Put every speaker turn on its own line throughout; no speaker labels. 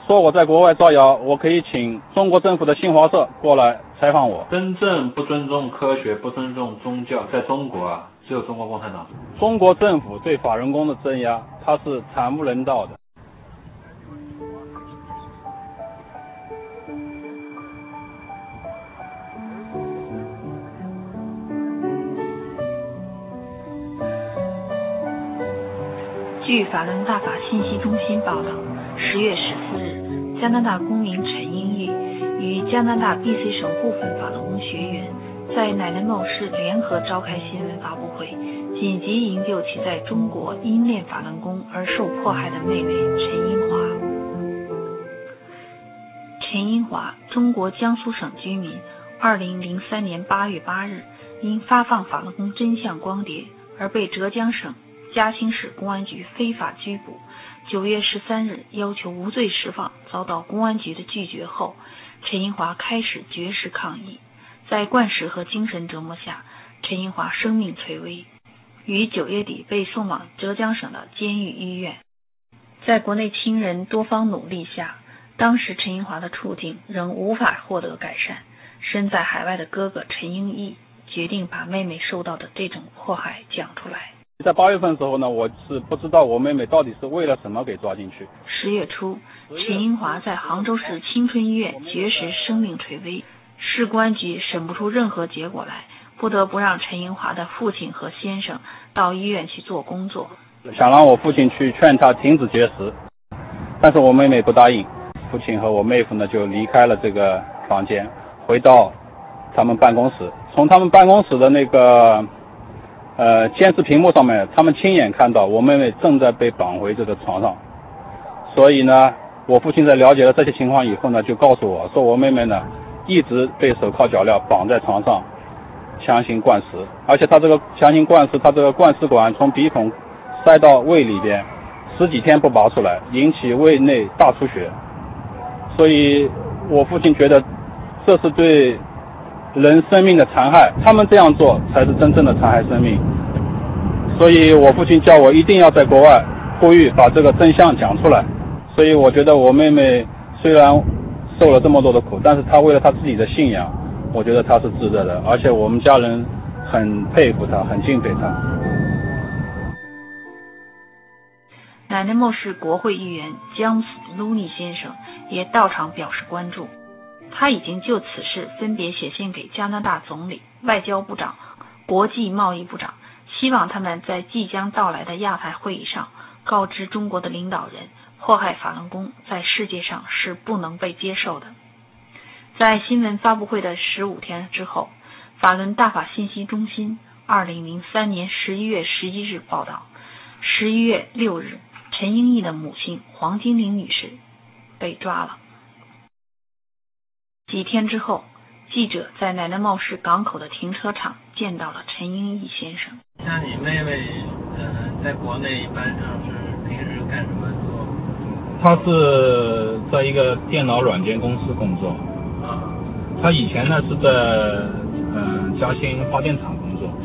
说我在国外造谣，我可以请中国政府的新华社过来采访我。
真正不尊重科学、不尊重宗教，在中国啊，只有中国共产党。
中国政府对法轮功的镇压，它是惨无人道的。
据法轮大法信息中心报道，10月14日，加拿大公民陈英玉与加拿大 BC 省部分法轮功学员在乃伦茂市联合召开新闻发布会，紧急营救其在中国因练法轮功而受迫害的妹妹陈英华。陈英华，中国江苏省居民，2003年8月8日因发放法轮功真相光碟而被浙江省嘉兴市公安局非法拘捕。9月13日要求无罪释放，遭到公安局的拒绝后，陈英华开始绝食抗议。在灌食和精神折磨下，陈英华生命垂危，于9月底被送往浙江省的监狱医院。在国内亲人多方努力下，当时陈英华的处境仍无法获得改善。身在海外的哥哥陈英义决定把妹妹受到的这种迫害讲出来。
在8月份的时候呢，我是不知道我妹妹到底是为了什么给抓进去。
10月初，陈英华在杭州市青春医院绝食，生命垂危。市公安局审不出任何结果来，不得不让陈英华的父亲和先生到医院去做工作，
想让我父亲去劝他停止绝食，但是我妹妹不答应。父亲和我妹夫呢就离开了这个房间，回到他们办公室。从他们办公室的那个监视屏幕上面，他们亲眼看到我妹妹正在被绑回这个床上。所以呢，我父亲在了解了这些情况以后呢，就告诉我说，我妹妹呢一直被手铐脚镣绑在床上，强行灌食，而且他这个强行灌食，他这个灌食管从鼻孔塞到胃里边，10几天不拔出来，引起胃内大出血。所以我父亲觉得这是对人生命的残害，他们这样做才是真正的残害生命。所以我父亲叫我一定要在国外呼吁把这个真相讲出来。所以我觉得我妹妹虽然受了这么多的苦，但是她为了她自己的信仰，我觉得她是值得的，而且我们家人很佩服她，很敬佩她。
乃伦茂市国会议员江鲁尼先生也到场表示关注，他已经就此事分别写信给加拿大总理、外交部长、国际贸易部长，希望他们在即将到来的亚太会议上告知中国的领导人，迫害法轮功在世界上是不能被接受的。在新闻发布会的15天之后，法轮大法信息中心2003年11月11日报道，11月6日，陈英义的母亲黄金玲女士被抓了。几天之后，记者在乃伦茂市港口的停车场见到了陈英义先生。
像你妹妹在国内一般上是平时干什么做？
她是在一个电脑软件公司工作。她以前呢是在嘉兴发电厂工作。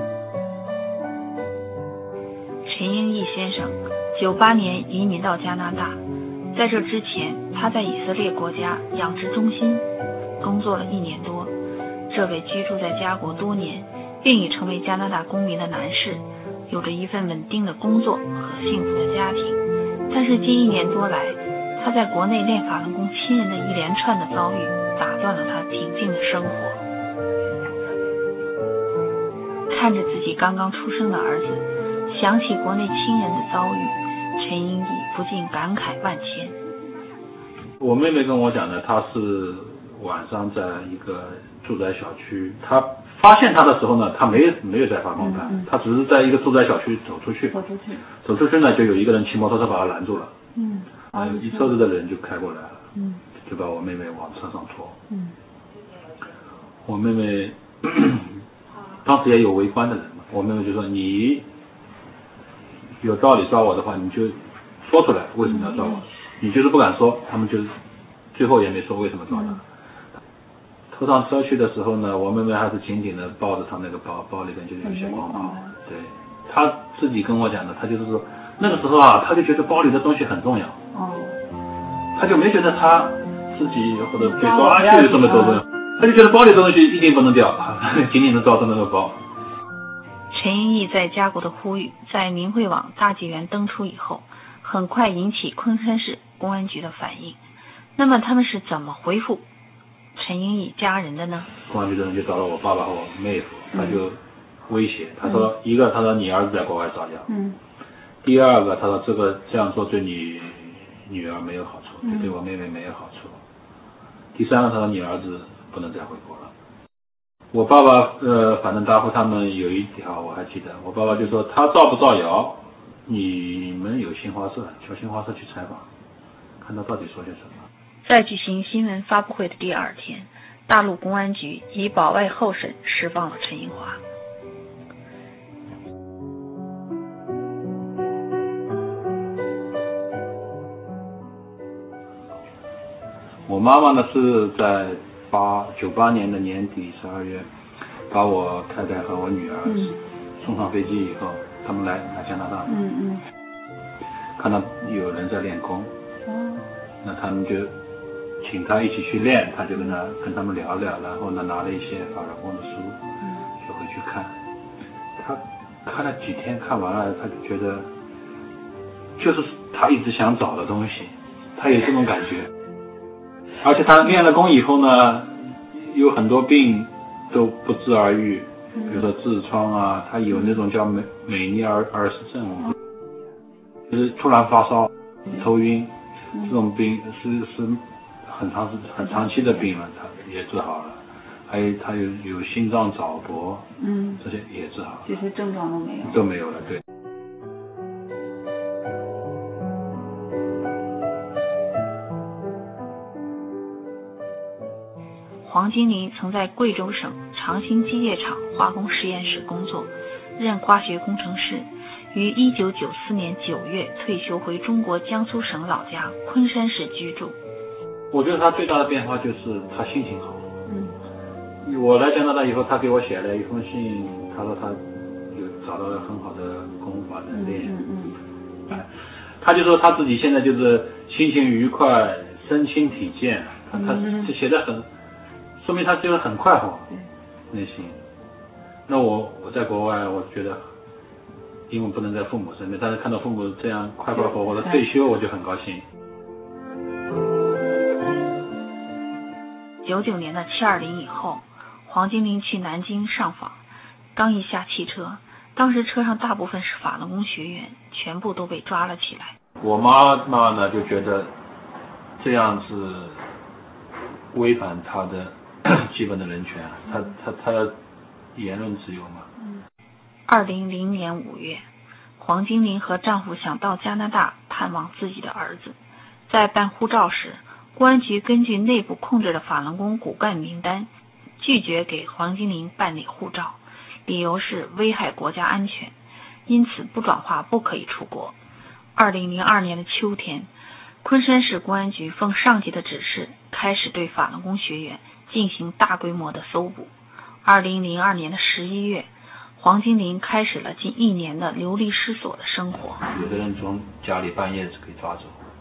陈英义先生98年移民到加拿大，在这之前他在以色列国家养殖中心工作了1年多。这位居住在家国多年并已成为加拿大公民的男士，有着一份稳定的工作和幸福的家庭。但是近1年多来，他在国内练法轮功亲人的一连串的遭遇，打断了他平静的生活。看着自己刚刚出生的儿子，想起国内亲人的遭遇，陈英义不禁感慨万千。
我妹妹跟我讲的，她是晚上在一个住宅小区，她发现她的时候呢，她没有在发光盘，她只是在一个住宅小区走出去呢，就有一个人骑摩托车把她拦住了，一车子的人就开过来了，就把我妹妹往车上拖。我妹妹当时也有围观的人嘛，我妹妹就说，你有道理抓我的话，你就说出来为什么要抓我，你就是不敢说，他们就最后也没说为什么抓他。拖上车去的时候呢，我妹妹还是紧紧的抱着她那个包，包里面就有一些光盘。对，她自己跟我讲的，她就是说那个时候啊，她就觉得包里的东西很重要。 他就没觉得他自己或者被抓去这么多的，他就觉得包里的东西一定不能掉，紧紧的抓着那个包。
陈英义在家国的呼吁在明慧网大纪元登出以后，很快引起昆山市公安局的反应。那么他们是怎么回复陈英义家人的呢？
公安局的人就找到我爸爸和我妹夫，他就威胁，他说一个他说你儿子在国外造谣，第二个他说这样做对你女儿没有好处，对我妹妹没有好处，第三个他说你儿子不能再回国了。我爸爸反正答复他们有一条我还记得，我爸爸就说他造不造谣，你们有新华社，叫新华社去采访，看他到底说些什么。
在举行新闻发布会的第二天，大陆公安局以保外候审释放了陈英华。
我妈妈呢是在98年的年底12月，把我太太和我女儿送上飞机以后，他们来加拿大，看到有人在练功，那他们就请他一起去练，他就跟他们聊聊，然后呢拿了一些法轮功的书，就回去看。他看了几天，看完了，他就觉得就是他一直想找的东西，他有这种感觉。而且他练了功以后呢，有很多病都不治而愈，比如说痔疮啊，他有那种叫美尼尔氏症，就是突然发烧、头晕，这种病是很长期的病了，他也治好了。还有他有心脏早搏，这些也治好了，
这些症状
都没有了，对。
黄金林曾在贵州省长兴机械厂化工实验室工作，任化学工程师，于1994年9月退休回中国江苏省老家昆山市居住。
我觉得他最大的变化就是他心情好。我来加拿大以后，他给我写了一封信，他说他有找到了很好的功法在练。他就说他自己现在就是心情愉快，身轻体健，他就写得很，说明他就是很快活，内心。那我在国外，我觉得因为不能在父母身边，但是看到父母这样快快活活的退休，我就很高兴。
99年的720以后，黄金林去南京上访，刚一下汽车，当时车上大部分是法轮功学员，全部都被抓了起来。
我妈妈呢就觉得这样是违反她的基本的人权，她的言论自由嘛。
2000年5月，黄金林和丈夫想到加拿大探望自己的儿子，在办护照时，公安局根据内部控制的法轮功骨干名单，拒绝给黄金林办理护照，理由是危害国家安全，因此不转化不可以出国。2002年的秋天，昆山市公安局奉上级的指示，开始对法轮功学员进行大规模的搜捕。2002年的11月，黄金林开始了近1年的流离失所的生活。
有的人从家里半夜就可以抓走，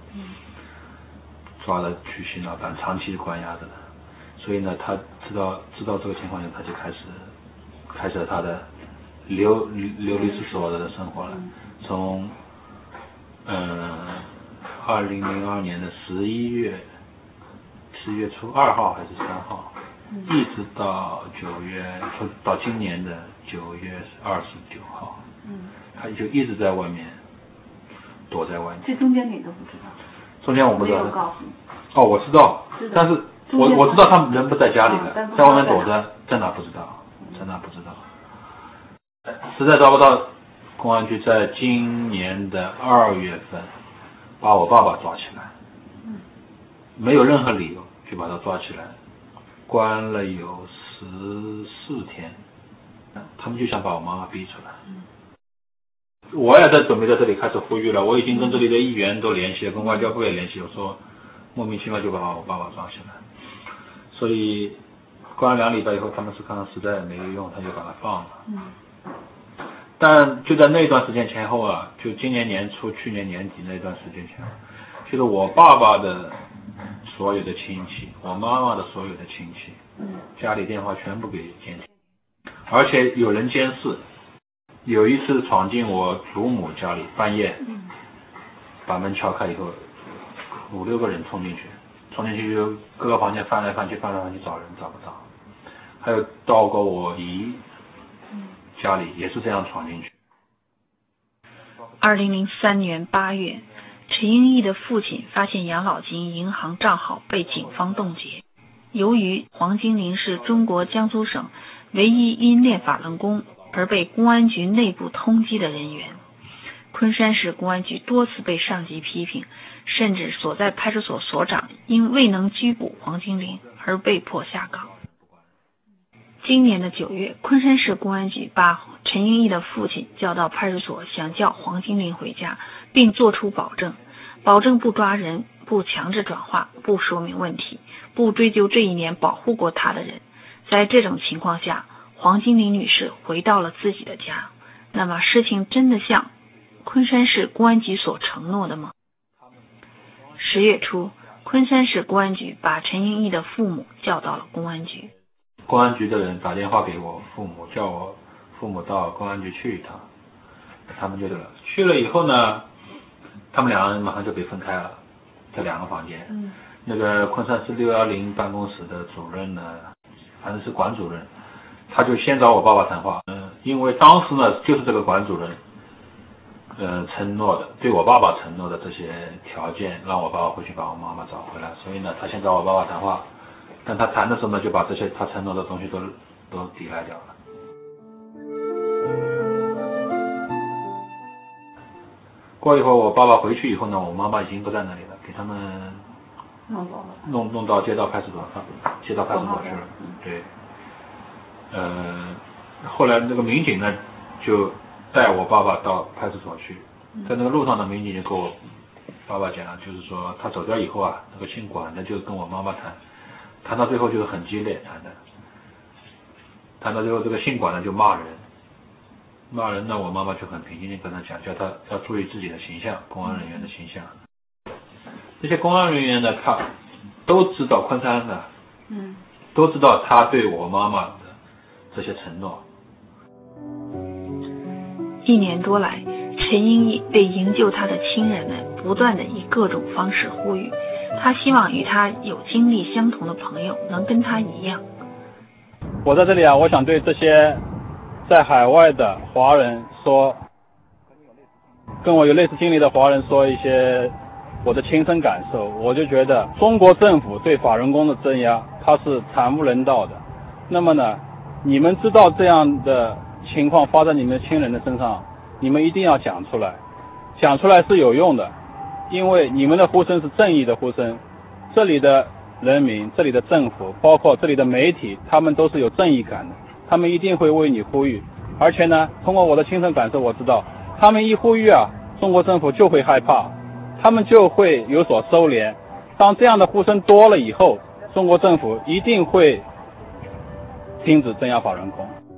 抓了去刑老办，长期关押着的。所以呢，他知道这个情况下，他就开始了他的流离失所的生活了。从2002年的11月初2号还是3号，一直到到今年的9月29号，他就一直在外面，躲在外面。
这中间你都不知道？
中间我不知道。
没有告诉你。
哦，我知道，但是我知道他们人不在家里了，在外面躲着，在哪不知道，实在找不到，公安局在今年的2月份把我爸爸抓起来，没有任何理由就把他抓起来，关了有14天，他们就想把我妈妈逼出来。我也在准备在这里开始呼吁了，我已经跟这里的议员都联系了，跟外交部也联系了，说莫名其妙就把我爸爸抓起来，所以关了2礼拜以后，他们是看到实在没有用，他就把他放了。 但就在那段时间前后啊，就今年年初、去年年底那段时间前后，就是我爸爸的所有的亲戚，我妈妈的所有的亲戚，家里电话全部给监听，而且有人监视。有一次闯进我祖母家里，半夜把门敲开以后，5、6个人冲进去就各个房间翻来翻去找人找不到，还有到过我姨家里也是这样闯进去。
2003年8月，陈英义的父亲发现养老金银行账号被警方冻结。由于黄金玲是中国江苏省唯一因练法轮功而被公安局内部通缉的人员，昆山市公安局多次被上级批评，甚至所在派出所所长因未能拘捕黄金玲而被迫下岗。今年的9月，昆山市公安局把陈英义的父亲叫到派出所，想叫黄金玲回家，并作出保证不抓人，不强制转化，不说明问题，不追究这一年保护过他的人。在这种情况下，黄金玲女士回到了自己的家。那么事情真的像昆山市公安局所承诺的吗？10月初，昆山市公安局把陈英义的父母叫到了公安局。
公安局的人打电话给我父母，叫我父母到公安局去一趟，他们就去了以后呢，他们2个人马上就被分开了，这2个房间。那个昆山市610办公室的主任呢，反正是管主任，他就先找我爸爸谈话。因为当时呢，就是这个管主任承诺的，对我爸爸承诺的这些条件，让我爸爸回去把我妈妈找回来，所以呢，他先找我爸爸谈话。但他谈的时候呢，就把这些他承诺的东西都抵赖掉了。过一会儿，我爸爸回去以后呢，我妈妈已经不在那里了，给他们弄到街道派出所去了。对，后来那个民警呢，就带我爸爸到派出所去，在那个路上的民警就跟我爸爸讲，就是说他走掉以后啊，那个姓管的就跟我妈妈谈到最后就是很激烈，谈到最后这个姓管的就骂人呢，我妈妈就很平静地跟他讲，叫他要注意自己的形象，公安人员的形象。这些公安人员呢，他都知道昆山的，都知道他对我妈妈的这些承诺。
1年多来，陈英义对营救他的亲人们不断地以各种方式呼吁，他希望与他有经历相同的朋友能跟他一样。
我在这里啊，我想对这些在海外的华人说，跟我有类似经历的华人说一些我的亲身感受。我就觉得中国政府对法轮功的镇压，它是惨无人道的。那么呢，你们知道这样的情况发在你们亲人的身上，你们一定要讲出来，讲出来是有用的，因为你们的呼声是正义的呼声，这里的人民、这里的政府，包括这里的媒体，他们都是有正义感的，他们一定会为你呼吁。而且呢，通过我的亲身感受，我知道他们一呼吁啊，中国政府就会害怕，他们就会有所收敛。当这样的呼声多了以后，中国政府一定会停止镇压法轮功。